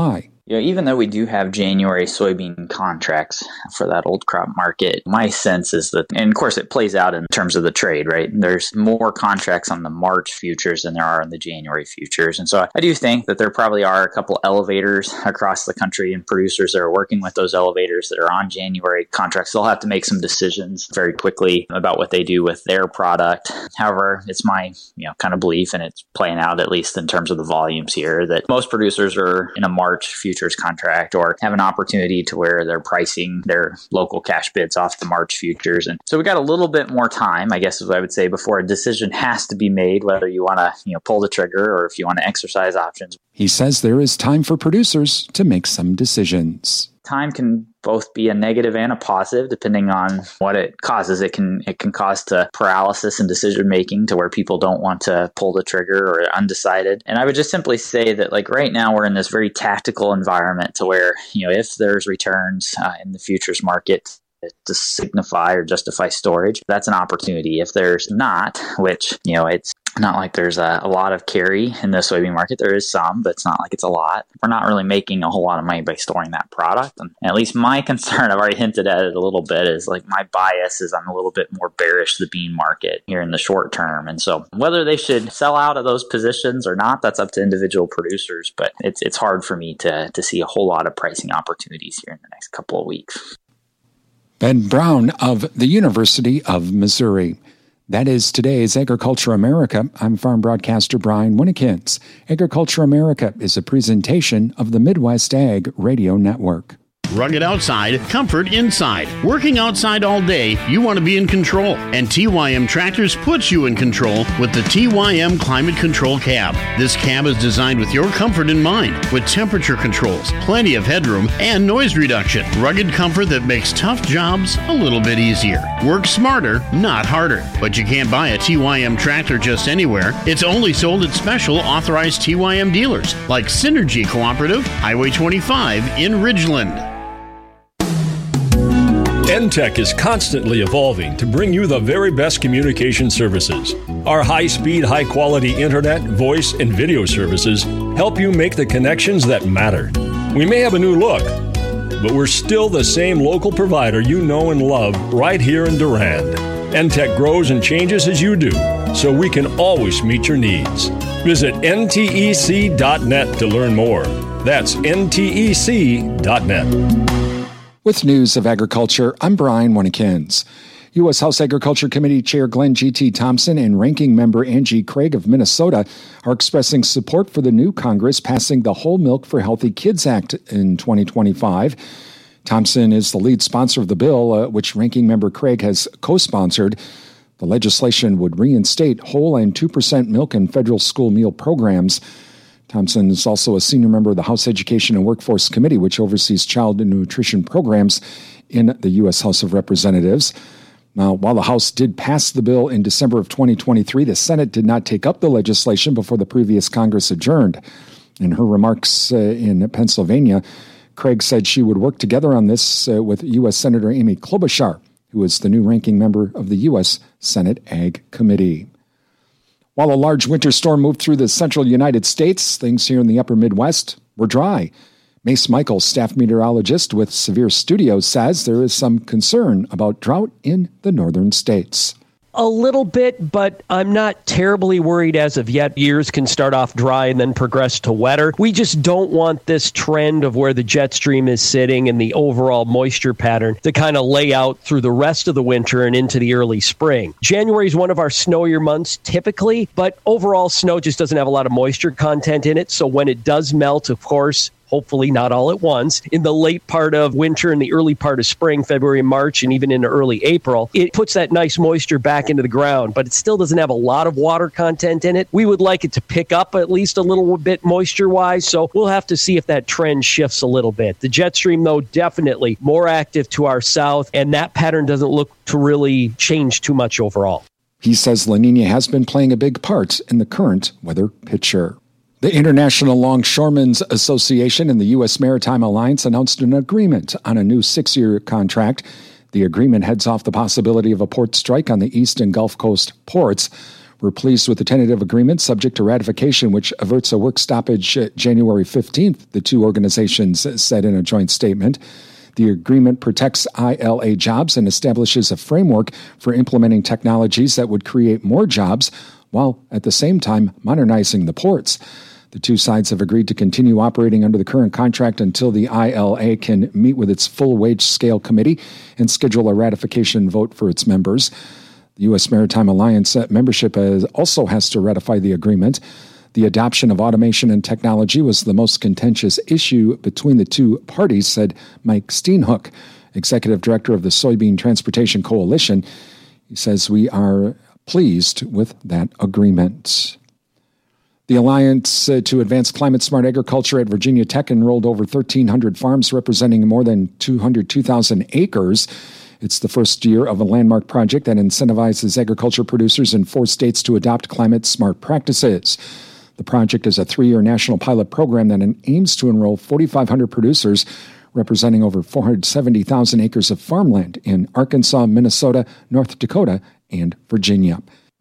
Speaker 16: You know, even though we do have January soybean contracts for that old crop market, my sense is that, and of course it plays out in terms of the trade, right? There's more contracts on the March futures than there are in the January futures. And so I do think that there probably are a couple elevators across the country and producers that are working with those elevators that are on January contracts. They'll have to make some decisions very quickly about what they do with their product. However, it's my, you know, kind of belief, and it's playing out at least in terms of the volumes here, that most producers are in a March future futures contract or have an opportunity to where they're pricing their local cash bids off the March futures. And so we got a little bit more time, I guess is what I would say, before a decision has to be made, whether you want to, you know, pull the trigger or if you want to exercise options.
Speaker 13: He says there is time for producers to make some decisions.
Speaker 16: Time can both be a negative and a positive, depending on what it causes. It can it can cause to paralysis in decision making, to where people don't want to pull the trigger or are undecided. And I would just simply say that, like, right now we're in this very tactical environment, to where, you know, if there's returns uh, in the futures market to signify or justify storage, that's an opportunity. If there's not, which, you know, it's not like there's a, a lot of carry in the soybean market. There is some, but it's not like it's a lot. We're not really making a whole lot of money by storing that product. And at least my concern, I've already hinted at it a little bit, is like my bias is I'm a little bit more bearish to the bean market here in the short term. And so whether they should sell out of those positions or not, that's up to individual producers. But it's it's hard for me to to see a whole lot of pricing opportunities here in the next couple of weeks.
Speaker 13: Ben Brown of the University of Missouri. That is today's Agriculture America. I'm farm broadcaster Brian Winnikins. Agriculture America is a presentation of the Midwest Ag Radio Network.
Speaker 30: Rugged outside, comfort inside. Working outside all day, you want to be in control. And T Y M Tractors puts you in control with the T Y M Climate Control Cab. This cab is designed with your comfort in mind, with temperature controls, plenty of headroom, and noise reduction. Rugged comfort that makes tough jobs a little bit easier. Work smarter, not harder. But you can't buy a T Y M tractor just anywhere. It's only sold at special authorized T Y M dealers, like Synergy Cooperative, Highway twenty-five in Ridgeland.
Speaker 1: N Tech is constantly evolving to bring you the very best communication services. Our high-speed, high-quality internet, voice, and video services help you make the connections that matter. We may have a new look, but we're still the same local provider you know and love right here in Durand. N Tech grows and changes as you do, so we can always meet your needs. Visit N T E C dot net to learn more. That's N T E C dot net.
Speaker 13: With news of agriculture, I'm Brian Winnikins. U S House Agriculture Committee Chair Glenn G T. Thompson and Ranking Member Angie Craig of Minnesota are expressing support for the new Congress passing the Whole Milk for Healthy Kids Act in twenty twenty-five. Thompson is the lead sponsor of the bill, uh, which Ranking Member Craig has co-sponsored. The legislation would reinstate whole and two percent milk in federal school meal programs. Thompson is also a senior member of the House Education and Workforce Committee, which oversees child nutrition programs in the U S House of Representatives. Now, while the House did pass the bill in December of twenty twenty-three, the Senate did not take up the legislation before the previous Congress adjourned. In her remarks uh, in Pennsylvania, Craig said she would work together on this uh, with U S Senator Amy Klobuchar, who is the new ranking member of the U S Senate Ag Committee. While a large winter storm moved through the central United States, things here in the upper Midwest were dry. Mace Michaels, staff meteorologist with Severe Studios, says there is some concern about drought in the northern states.
Speaker 8: A little bit, but I'm not terribly worried as of yet. Years can start off dry and then progress to wetter. We just don't want this trend of where the jet stream is sitting and the overall moisture pattern to kind of lay out through the rest of the winter and into the early spring. January is one of our snowier months typically, but overall snow just doesn't have a lot of moisture content in it. So when it does melt, of course, hopefully not all at once, in the late part of winter and the early part of spring, February, March, and even into early April, it puts that nice moisture back into the ground, but it still doesn't have a lot of water content in it. We would like it to pick up at least a little bit moisture-wise, so we'll have to see if that trend shifts a little bit. The jet stream, though, definitely more active to our south, and that pattern doesn't look to really change too much overall.
Speaker 13: He says La Nina has been playing a big part in the current weather picture. The International Longshoremen's Association and the U S Maritime Alliance announced an agreement on a new six-year contract. The agreement heads off the possibility of a port strike on the East and Gulf Coast ports. We're pleased with the tentative agreement subject to ratification, which averts a work stoppage January fifteenth, the two organizations said in a joint statement. The agreement protects I L A jobs and establishes a framework for implementing technologies that would create more jobs while at the same time modernizing the ports. The two sides have agreed to continue operating under the current contract until the I L A can meet with its full wage scale committee and schedule a ratification vote for its members. The U S Maritime Alliance membership has, also has to ratify the agreement. The adoption of automation and technology was the most contentious issue between the two parties, said Mike Steenhoek, executive director of the Soybean Transportation Coalition. He says, we are pleased with that agreement. The Alliance uh, to Advance Climate-Smart Agriculture at Virginia Tech enrolled over thirteen hundred farms representing more than two hundred two thousand acres. It's the first year of a landmark project that incentivizes agriculture producers in four states to adopt climate-smart practices. The project is a three-year national pilot program that aims to enroll forty-five hundred producers representing over four hundred seventy thousand acres of farmland in Arkansas, Minnesota, North Dakota, and Virginia.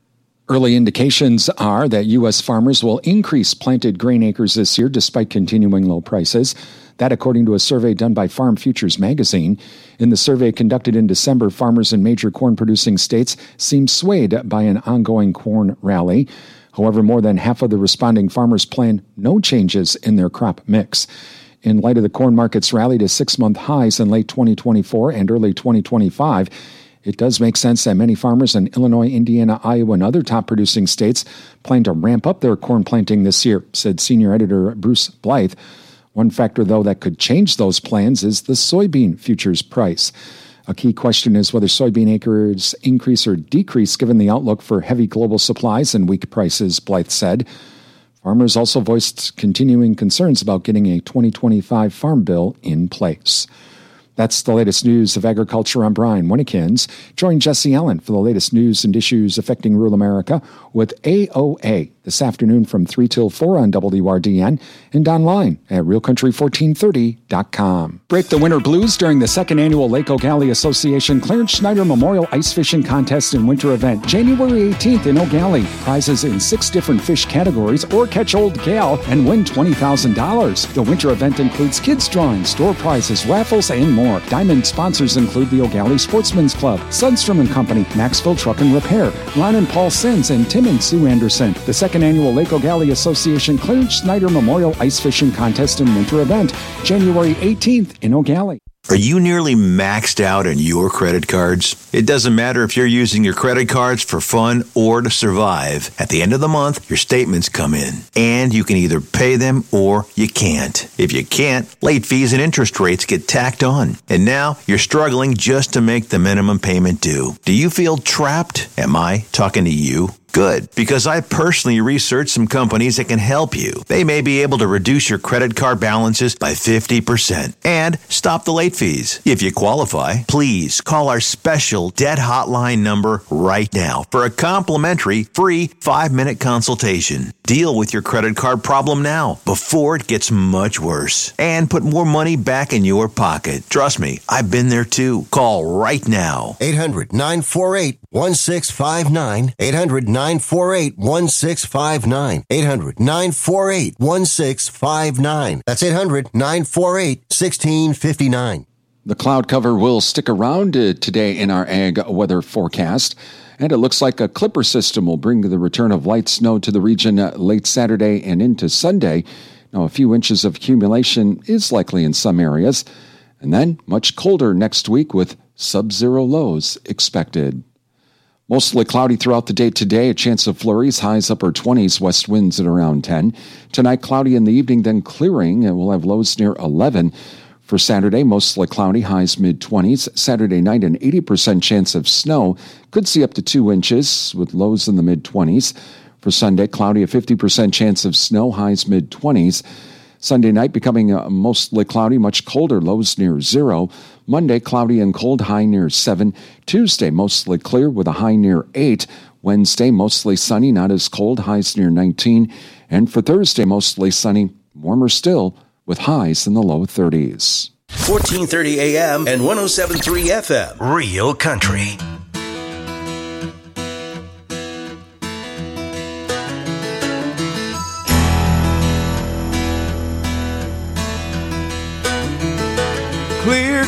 Speaker 13: Early indications are that U S farmers will increase planted grain acres this year despite continuing low prices. That according to a survey done by Farm Futures magazine. In the survey conducted in December, farmers in major corn-producing states seem swayed by an ongoing corn rally. However, more than half of the responding farmers plan no changes in their crop mix. In light of the corn market's rally to six-month highs in late twenty twenty-four and early twenty twenty-five, it does make sense that many farmers in Illinois, Indiana, Iowa, and other top-producing states plan to ramp up their corn planting this year, said senior editor Bruce Blythe. One factor, though, that could change those plans is the soybean futures price. A key question is whether soybean acres increase or decrease given the outlook for heavy global supplies and weak prices, Blythe said. Farmers also voiced continuing concerns about getting a twenty twenty-five farm bill in place. That's the latest news of agriculture. I'm Brian Winnikins. Join Jesse Allen for the latest news and issues affecting rural America with A O A this afternoon from three till four on W R D N and online at real country fourteen thirty dot com. Break the winter blues during the second annual Lake O'Galley Association Clarence Schneider Memorial Ice Fishing Contest and Winter Event, January eighteenth in O'Galley. Prizes in six different fish categories or catch Old Gal and win twenty thousand dollars. The winter event includes kids drawings, door prizes, raffles, and more. Diamond sponsors include the O'Galley Sportsman's Club, Sundstrom and Company, Maxville Truck and Repair, Ron and Paul Sins, and Tim and Sue Anderson. The second annual Lake O'Galley Association Clarence Schneider Memorial Ice Fishing Contest and Winter Event, January eighteenth in O'Galley.
Speaker 3: Are you nearly maxed out on your credit cards? It doesn't matter if you're using your credit cards for fun or to survive. At the end of the month, your statements come in, and you can either pay them or you can't. If you can't, late fees and interest rates get tacked on. And now you're struggling just to make the minimum payment due. Do you feel trapped? Am I talking to you? Good, because I personally researched some companies that can help you. They may be able to reduce your credit card balances by fifty percent and stop the late fees. If you qualify, please call our special debt hotline number right now for a complimentary free five-minute consultation. Deal with your credit card problem now before it gets much worse and put more money back in your pocket. Trust me, I've been there too. Call right now.
Speaker 17: eight hundred nine four eight one six five nine. eight hundred nine four eight one six five nine. eight hundred nine four eight one six five nine. That's eight hundred nine four eight one six five nine.
Speaker 13: The cloud cover will stick around uh, today in our ag weather forecast, and it looks like a clipper system will bring the return of light snow to the region uh, late Saturday and into Sunday. Now, a few inches of accumulation is likely in some areas, and then much colder next week with sub-zero lows expected. Mostly cloudy throughout the day today, a chance of flurries, highs upper twenties, west winds at around ten. Tonight, cloudy in the evening, then clearing, and we'll have lows near eleven. For Saturday, mostly cloudy, highs mid-twenties. Saturday night, an eighty percent chance of snow. Could see up to two inches with lows in the mid-twenties. For Sunday, cloudy, a fifty percent chance of snow, highs mid-twenties. Sunday night becoming uh, mostly cloudy, much colder, lows near zero. Monday, cloudy and cold, high near seven. Tuesday, mostly clear with a high near eight. Wednesday, mostly sunny, not as cold, highs near nineteen. And for Thursday, mostly sunny, warmer still, with highs in the low thirties.
Speaker 18: fourteen thirty A M and one oh seven point three F M. Real Country.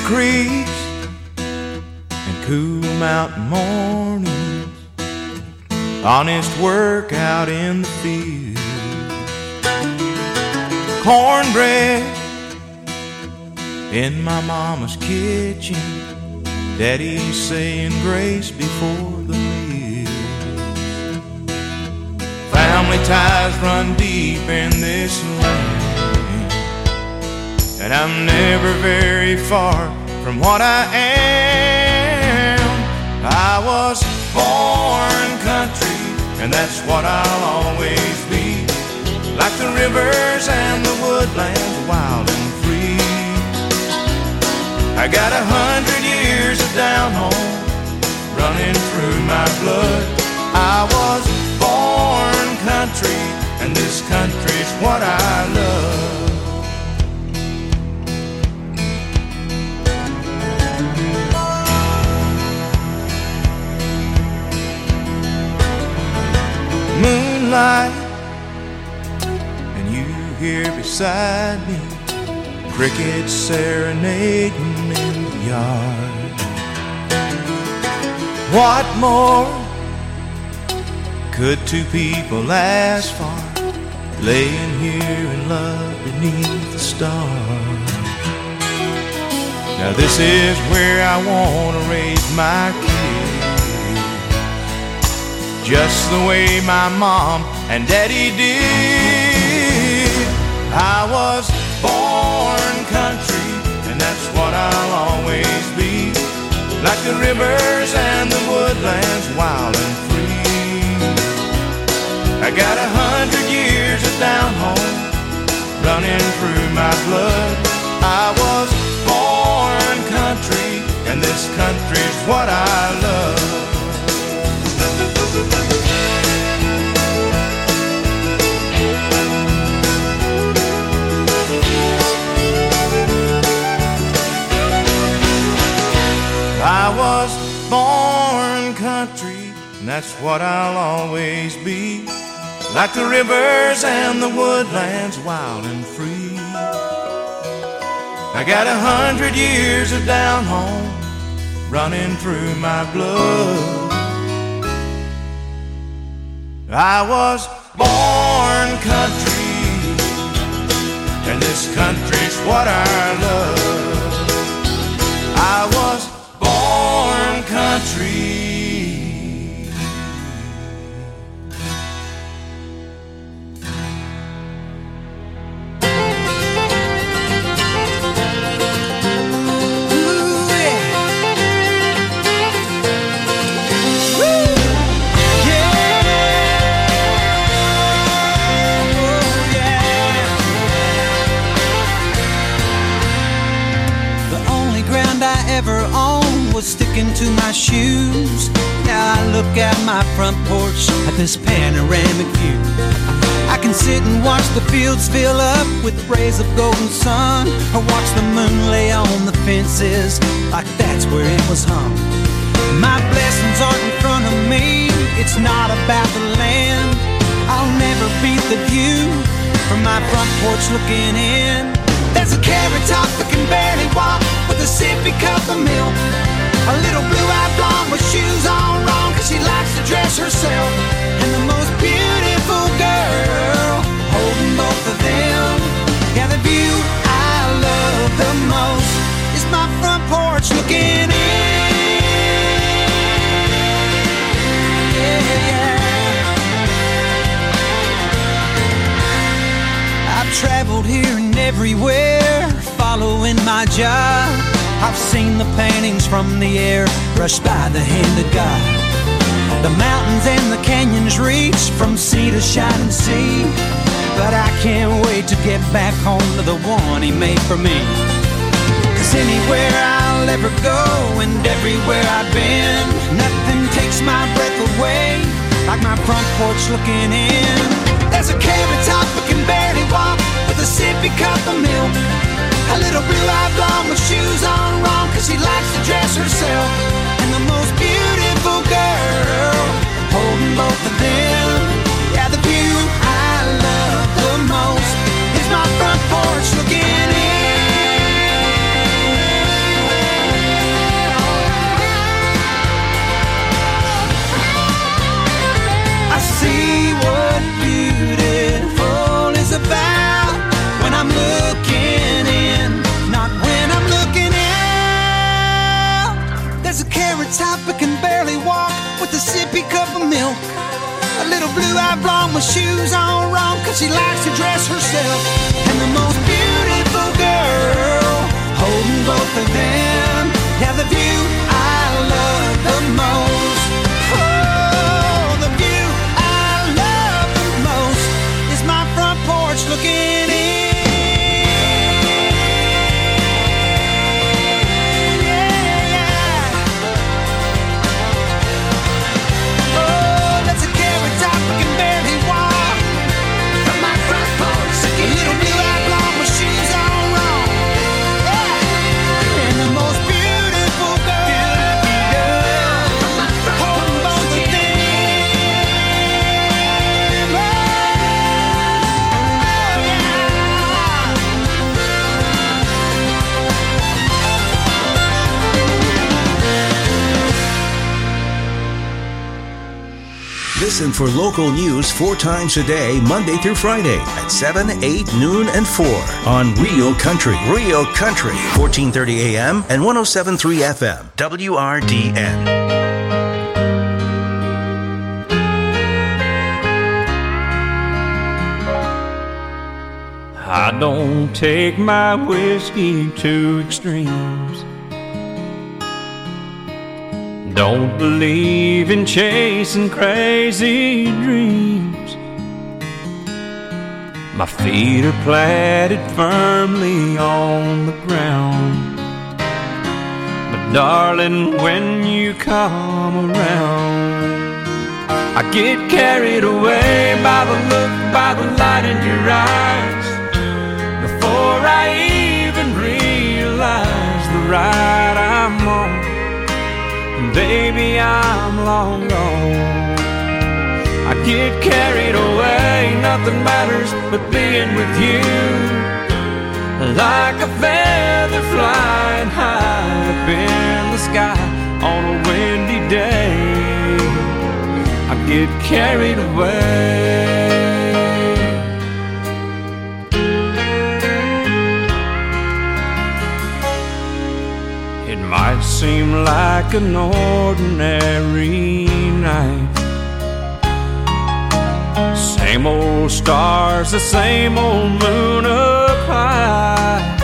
Speaker 4: creeks and cool mountain mornings, honest work out in the field, cornbread in my mama's kitchen, Daddy saying grace before the meal. Family ties run deep in this land, and I'm never very far from what I am. I was born country, and that's what I'll always be, like the rivers and the woodlands, wild and free. I got a hundred years of down home running through my blood. I was born country, and this country's what I love. Moonlight, and you here beside me, crickets serenading in the yard. What more could two people ask for, laying here in love beneath the stars? Now this is where I want to raise my kids, just the way my mom and daddy did. I was born country, and that's what I'll always be, like the rivers and the woodlands, wild and free. I got a hundred years of down home running through my blood. I was born country, and this country's what I love. I was born country, and that's what I'll always be, like the rivers and the woodlands, wild and free. I got a hundred years of down home running through my blood. I was born country, and this country's what I love. I was born country.
Speaker 6: Ever owned was sticking to my shoes. Now I look out my front porch at this panoramic view. I can sit and watch the fields fill up with rays of golden sun, or watch the moon lay on the fences like that's where it was hung. My blessings aren't in front of me, it's not about the land. I'll never beat the view from my front porch looking in. There's a carrot top that can barely walk with a sippy cup of milk. A little blue-eyed blonde with shoes on wrong, cause she likes to dress herself. And the most beautiful girl holding both of them. Yeah, the view I love the most is my front porch looking in. Yeah, yeah. I've traveled here and everywhere, following my job. I've seen the paintings from the air brushed by the hand of God. The mountains and the canyons reach from sea to shining sea. But I can't wait to get back home to the one he made for me. Cause anywhere I'll ever go and everywhere I've been, nothing takes my breath away like my front porch looking in. There's a carrot top that can barely walk with a sippy cup of milk. A little blue-eyed blonde with shoes on wrong, cause she likes to dress herself. And the most beautiful girl holding both of them. Yeah, the view I love the most is my front porch looking in. carrot top but can barely walk with a sippy cup of milk. A little blue-eyed blonde with shoes on wrong, cause she likes to dress herself. And the most beautiful girl holding both of them. Yeah, the view I love the most. Oh, the view I love the most is my front porch looking in.
Speaker 18: Listen for local news four times a day, Monday through Friday at seven, eight, noon, and four on Real Country. Real Country, fourteen thirty A M and one oh seven point three F M, W R D N.
Speaker 7: I don't take my whiskey to extremes. Don't believe in chasing crazy dreams. My feet are planted firmly on the ground. But darling, when you come around, I get carried away by the look, by the light in your eyes. Before I even realize the ride I'm on, baby, I'm long gone. I get carried away, nothing matters but being with you. Like a feather flying high up in the sky on a windy day, I get carried away. It might seem like an ordinary night, same old stars, the same old moon up high.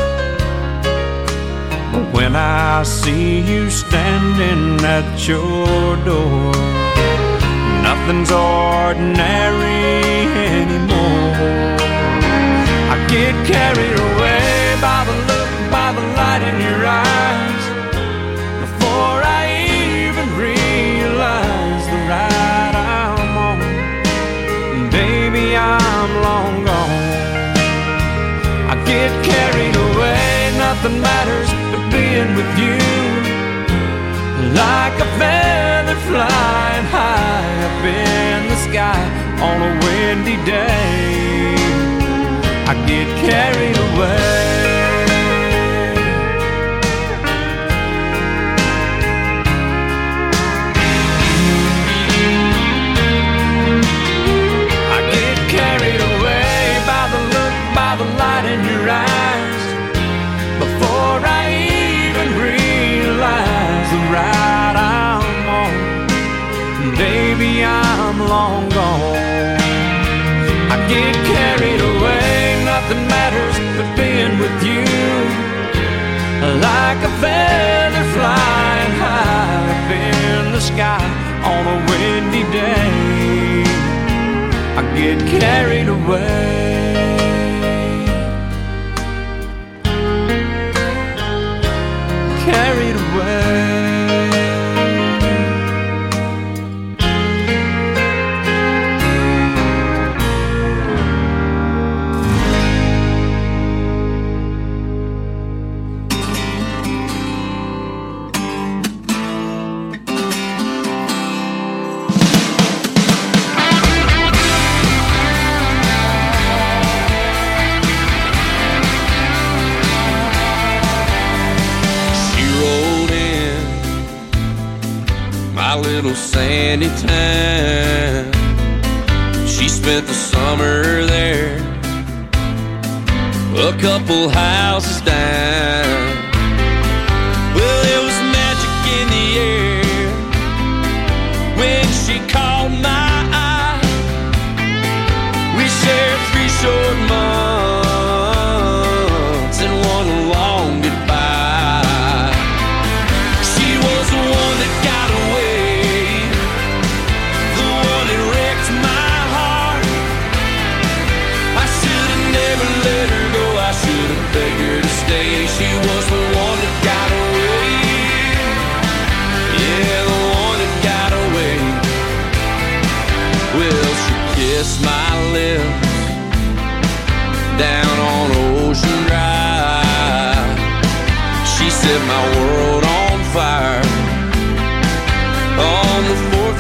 Speaker 7: But when I see you standing at your door, nothing's ordinary anymore. I get carried away by the look, by the light in your eyes. Before I even realize the ride I'm on, baby, I'm long gone. I get carried away, nothing matters but being with you. Like a feather flying high up in the sky on a windy day, I get carried away. The light in your eyes, before I even realize the ride I'm on, baby, I'm long gone. I get carried away, nothing matters but being with you. Like a feather flying high up in the sky on a windy day, I get carried away. Carried away. Little sandy town, she spent the summer there, a couple houses down. Well, there was magic in the air,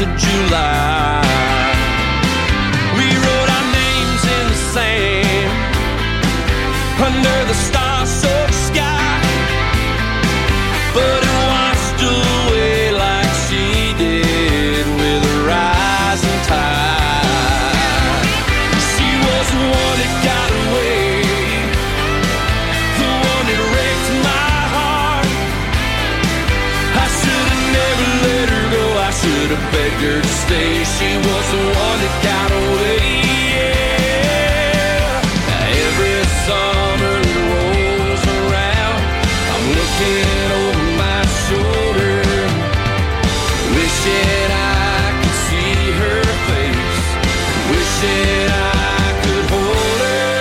Speaker 29: July. We wrote our names in the sand under the star-soaked sky, but it washed away like she did with a rising tide. She was the one that got away, the one that wrecked my heart. I should have never let her go, I should have begged her to stay. She was the one that got away, yeah. Every summer that rolls around, I'm looking over my shoulder, wishing I could see her face, wishing I could hold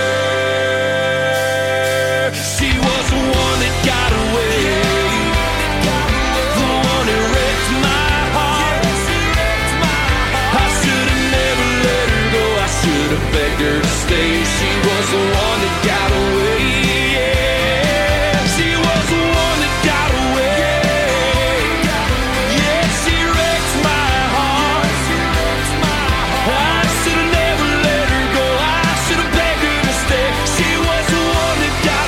Speaker 29: her. She was the one that got away, the one that wrecked my heart. I should have never let her go, I should have begged her to stay. She was the one that got away, yeah. She was the one that got away, yeah. She wrecked my heart. I should have never let her go, I should have begged her to stay. She was the one that got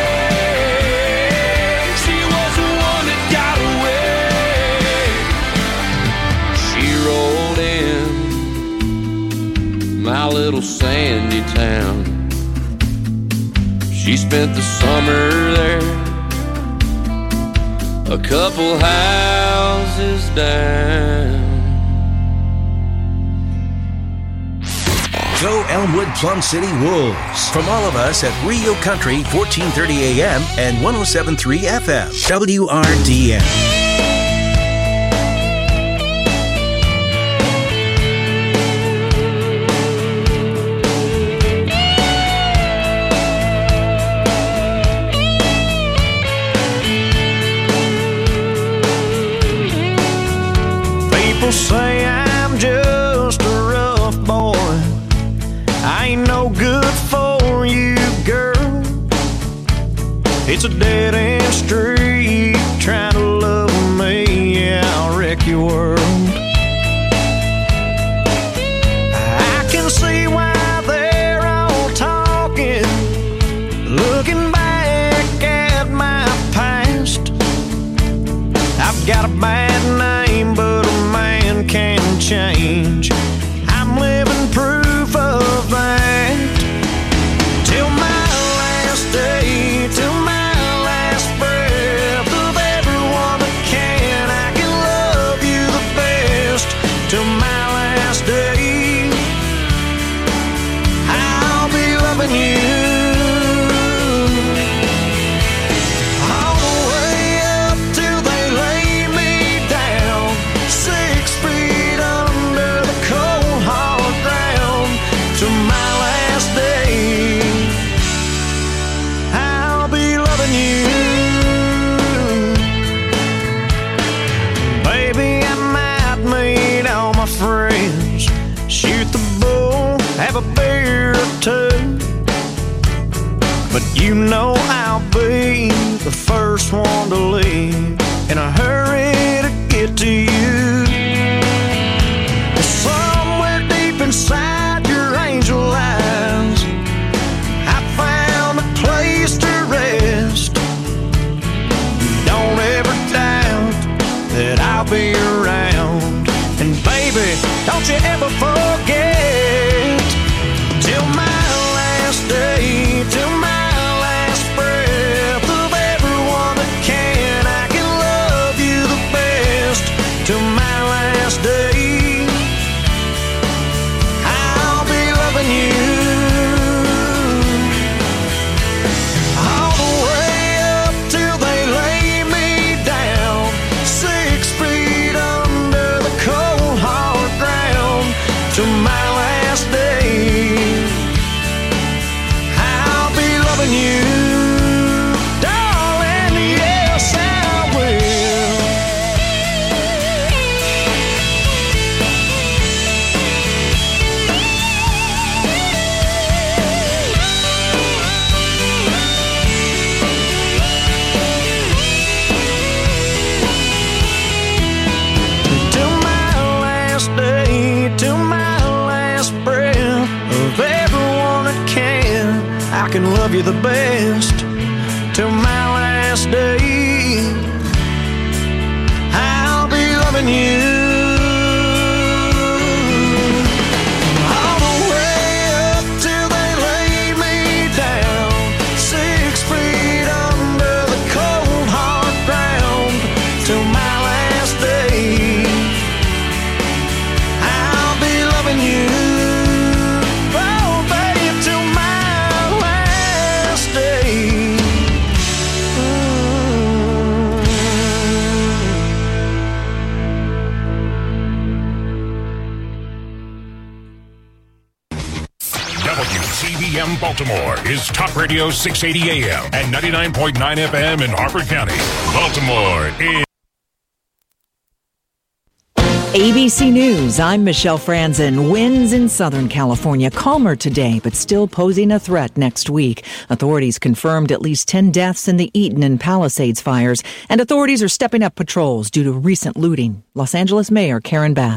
Speaker 29: away, she was the one that got away. She rolled in my little sandy town. She spent the summer there, a couple houses down.
Speaker 18: Go Elmwood Plum City Wolves. From all of us at Rio Country, fourteen thirty A M and one oh seven point three F M. W R D M.
Speaker 29: People say I'm just a rough boy, I ain't no good for you, girl. It's a dead-end street, trying to love me, yeah, I'll wreck your world. I can see why they're all talking, looking back at my past. I've got a bad name, but a man can change. I'm living proof of that. Till my last day, till my last breath, of everyone that can, I can love you the best. Till my last day, I'll be loving you. All the way up till they lay me down, six feet under the cold hard ground. Till my last day, I'll be loving you. Baby, I might meet all my friends, shoot the bull, have a beer or two, but you know I'll be the first one to leave, in a hurry to get to you. Somewhere deep inside your angel eyes, I found a place to rest. Don't ever doubt that I'll be around, and baby, don't you ever forget. Till my last day, till my last breath, of everyone that can, I can love you the best. Till my last day, I'll be loving you. All the way up till they lay me down, six feet under the cold hard ground. Till my last day, I'll be loving you, darling, yes I will.
Speaker 4: can love you the best till my last day. I'll be loving you all the way up till they lay me down, six feet under the cold hard ground till my last day. I'll be loving you, oh babe, till my last day.
Speaker 5: W C B M Baltimore is Top Radio six eighty A M and ninety-nine point nine F M in Harford County. Baltimore is
Speaker 9: A B C News, I'm Michelle Franzen. Winds in Southern California calmer today, but still posing a threat next week. Authorities confirmed at least ten deaths in the Eaton and Palisades fires, and authorities are stepping up patrols due to recent looting. Los Angeles Mayor Karen Bass.